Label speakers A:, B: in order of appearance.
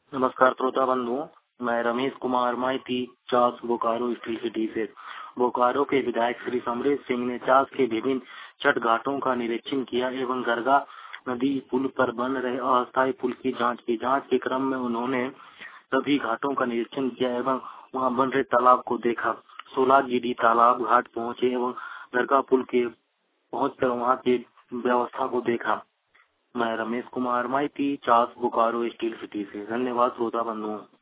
A: नमस्कार श्रोता बंधु, मैं रमेश कुमार माइती चास बोकारो स्टील सिटी से। बोकारो के विधायक श्री समरेश सिंह ने चास के विभिन्न छठ घाटों का निरीक्षण किया एवं गरगा नदी पुल पर बन रहे अस्थायी पुल की जांच की। जांच के क्रम में उन्होंने सभी घाटों का निरीक्षण किया एवं वहां बन रहे तालाब को देखा। 16 गिरी तालाब घाट पहुंचे एवं गरगा पुल के पहुंचकर वहां की व्यवस्था को देखा। मैं रमेश कुमार माइती चास बोकारो स्टील सिटी से। धन्यवाद श्रोता बंधुओं।